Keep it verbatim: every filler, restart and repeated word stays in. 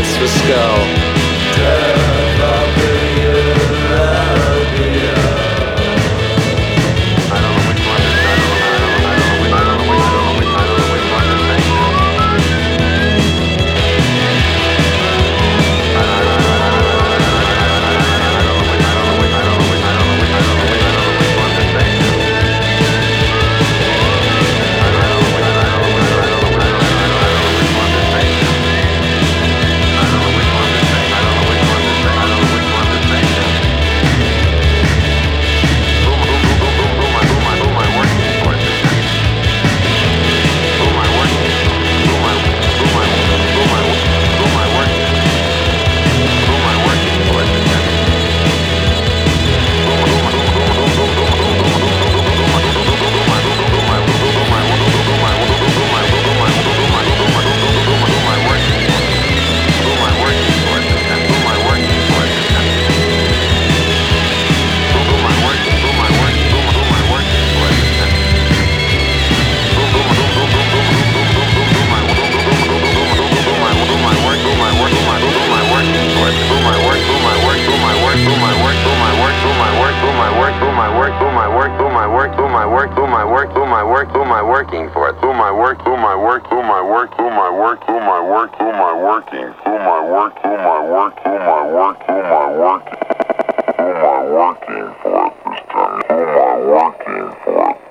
It's for skull. Working for it. Who am I work? Who am I work? Who am I work? Who am I work? Who am I work? Who am I working? Who am I work? Who am I work? Who am I work? Who am I working? Who am I working for at this time? Who am I working for?